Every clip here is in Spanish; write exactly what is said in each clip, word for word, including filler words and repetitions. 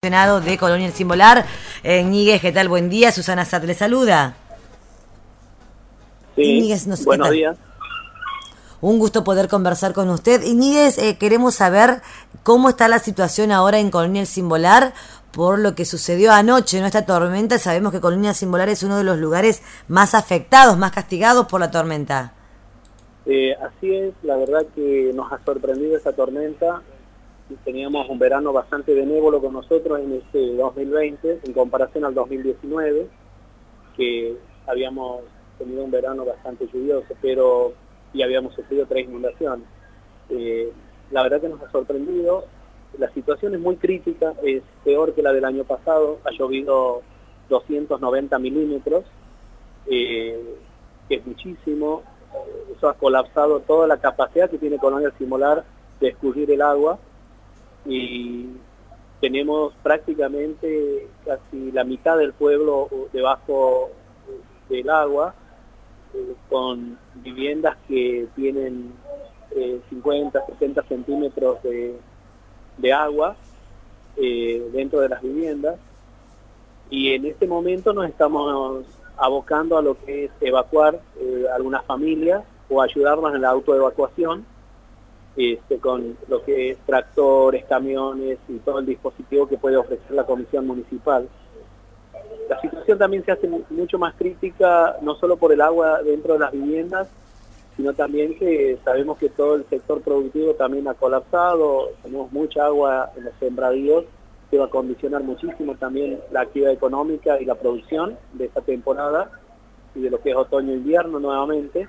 comisionado de Colonia El Cimbolar. Eh, Ñíguez, ¿qué tal? Buen día. Susana Sat le saluda. Sí, Ñíguez, no sé, buenos días. Un gusto poder conversar con usted. Ñíguez, eh, queremos saber cómo está la situación ahora en Colonia El Cimbolar por lo que sucedió anoche, ¿no? Esta tormenta. Sabemos que Colonia El Cimbolar es uno de los lugares más afectados, más castigados por la tormenta. Eh, así es, la verdad que nos ha sorprendido esta tormenta. Teníamos un verano bastante benévolo con nosotros en este dos mil veinte, en comparación al dos mil diecinueve, que habíamos tenido un verano bastante lluvioso, pero y habíamos sufrido tres inundaciones. Eh, la verdad que nos ha sorprendido. La situación es muy crítica, es peor que la del año pasado. Ha llovido doscientos noventa milímetros, eh, que es muchísimo. Eso ha colapsado toda la capacidad que tiene Colonia El Cimbolar de escurrir el agua, y tenemos prácticamente casi la mitad del pueblo debajo del agua, eh, con viviendas que tienen eh, cincuenta, sesenta centímetros de, de agua eh, dentro de las viviendas, y en este momento nos estamos abocando a lo que es evacuar eh, algunas familias o ayudarnos en la autoevacuación, este, con lo que es tractores, camiones y todo el dispositivo que puede ofrecer la Comisión Municipal. La situación también se hace mucho más crítica, no solo por el agua dentro de las viviendas, sino también que sabemos que todo el sector productivo también ha colapsado. Tenemos mucha agua en los sembradíos, que va a condicionar muchísimo también la actividad económica y la producción de esta temporada y de lo que es otoño-invierno nuevamente.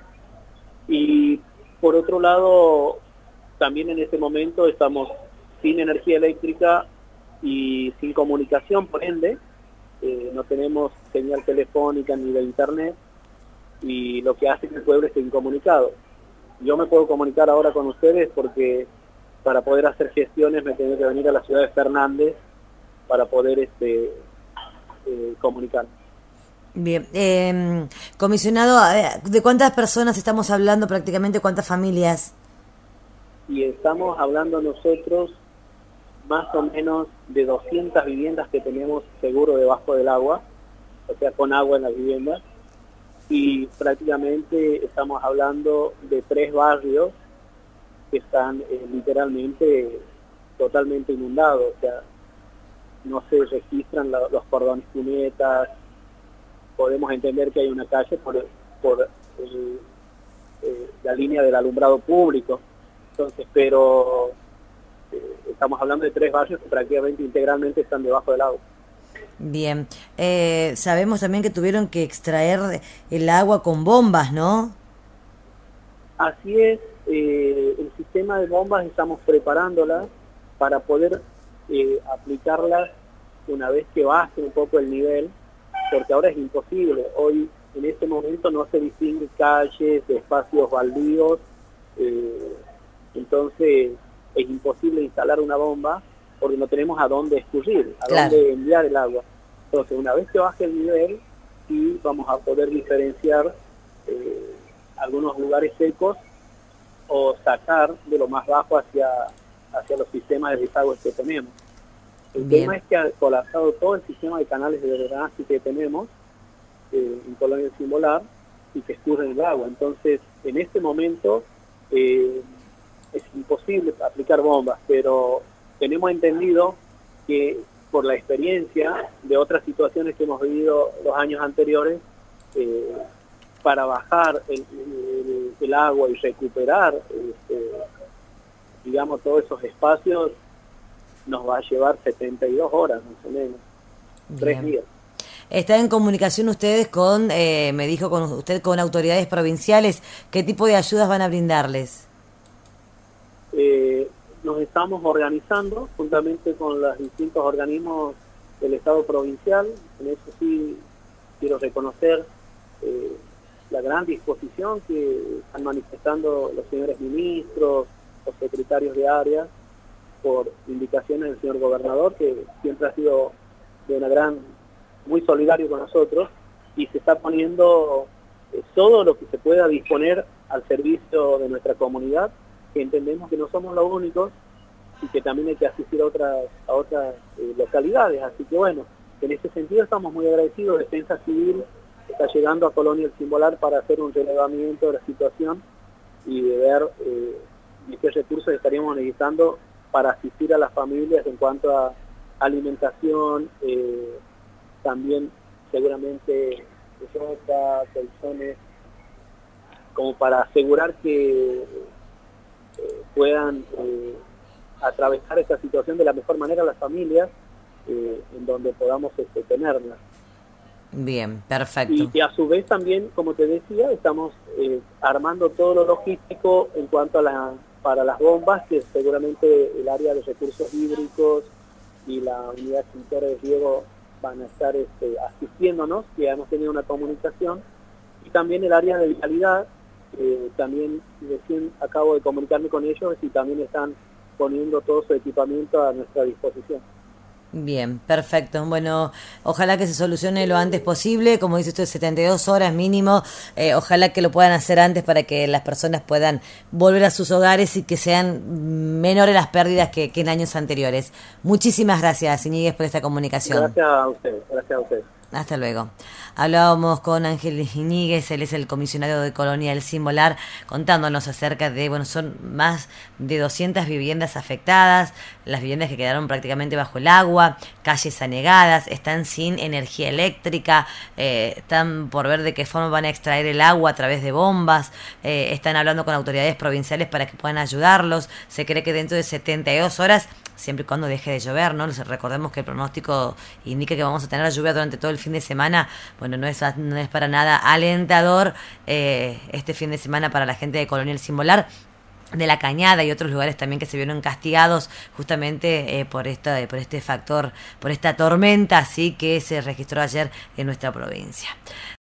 Y por otro lado, también en este momento estamos sin energía eléctrica y sin comunicación, por ende, eh, no tenemos señal telefónica ni de internet, y lo que hace que el pueblo esté incomunicado. Yo me puedo comunicar ahora con ustedes porque para poder hacer gestiones me tengo que venir a la ciudad de Fernández para poder este eh, comunicar. Bien, eh, comisionado, ¿de cuántas personas estamos hablando prácticamente? ¿Cuántas familias? Y estamos hablando nosotros más o menos de doscientas viviendas que tenemos seguro debajo del agua, o sea, con agua en las viviendas, y prácticamente estamos hablando de tres barrios que están eh, literalmente totalmente inundados, o sea, no se registran la, los cordones cunetas. Podemos entender que hay una calle por, por el, eh, la línea del alumbrado público, entonces, pero eh, estamos hablando de tres barrios que prácticamente integralmente están debajo del agua. Bien, eh, sabemos también que tuvieron que extraer el agua con bombas, ¿no? Así es, eh, el sistema de bombas estamos preparándolas para poder eh, aplicarlas una vez que baje un poco el nivel, porque ahora es imposible. Hoy, en este momento, no se distingue calles, espacios baldíos, eh, entonces es imposible instalar una bomba porque no tenemos a dónde escurrir, a claro. dónde enviar el agua. Entonces, una vez que baje el nivel, sí vamos a poder diferenciar eh, algunos lugares secos o sacar de lo más bajo hacia, hacia los sistemas de desagüe que tenemos. El Bien. tema es que ha colapsado todo el sistema de canales de drenaje que tenemos eh, en Colonia El Cimbolar y que escurren el agua. Entonces, en este momento eh, es imposible aplicar bombas, pero tenemos entendido que por la experiencia de otras situaciones que hemos vivido los años anteriores, eh, para bajar el, el, el agua y recuperar, este, digamos, todos esos espacios, nos va a llevar setenta y dos horas, más o menos, Bien. tres días. ¿Está en comunicación ustedes con, eh, me dijo con usted, con autoridades provinciales? ¿Qué tipo de ayudas van a brindarles? Eh, nos estamos organizando juntamente con los distintos organismos del Estado provincial. En eso sí quiero reconocer eh, la gran disposición que están manifestando los señores ministros, los secretarios de área, por indicaciones del señor gobernador, que siempre ha sido de una gran, muy solidario con nosotros, y se está poniendo eh, todo lo que se pueda disponer al servicio de nuestra comunidad, que entendemos que no somos los únicos y que también hay que asistir a otras, a otras eh, localidades. Así que bueno, en ese sentido estamos muy agradecidos. Defensa Civil está llegando a Colonia El Cimbolar para hacer un relevamiento de la situación y de ver eh, qué recursos estaríamos necesitando para asistir a las familias en cuanto a alimentación, eh, también seguramente ropa, colchones, como para asegurar que eh, puedan eh, atravesar esta situación de la mejor manera las familias, eh, en donde podamos este, tenerlas. Bien, perfecto. Y, y a su vez también, como te decía, estamos eh, armando todo lo logístico en cuanto a la, para las bombas, que seguramente el área de recursos hídricos y la unidad extintora de riego van a estar este, asistiéndonos, que hemos tenido una comunicación, y también el área de vialidad, eh, también recién acabo de comunicarme con ellos y también están poniendo todo su equipamiento a nuestra disposición. Bien, perfecto. Bueno, ojalá que se solucione lo antes posible, como dice usted, setenta y dos horas mínimo, eh, ojalá que lo puedan hacer antes para que las personas puedan volver a sus hogares y que sean menores las pérdidas que, que en años anteriores. Muchísimas gracias, Iñiguez, por esta comunicación. Gracias a usted, gracias a usted. Hasta luego. Hablábamos con Ángel Iñiguez, él es el comisionado de Colonia El Cimbolar, contándonos acerca de, bueno, son más de doscientas viviendas afectadas, las viviendas que quedaron prácticamente bajo el agua, calles anegadas, están sin energía eléctrica, eh, están por ver de qué forma van a extraer el agua a través de bombas, eh, están hablando con autoridades provinciales para que puedan ayudarlos. Se cree que dentro de setenta y dos horas, siempre y cuando deje de llover, ¿no? Recordemos que el pronóstico indica que vamos a tener lluvia durante todo el fin de semana. Bueno, no es, no es para nada alentador eh, este fin de semana para la gente de Colonia El Cimbolar, de La Cañada y otros lugares también que se vieron castigados justamente eh, por, esta, por este factor, por esta tormenta así que se registró ayer en nuestra provincia.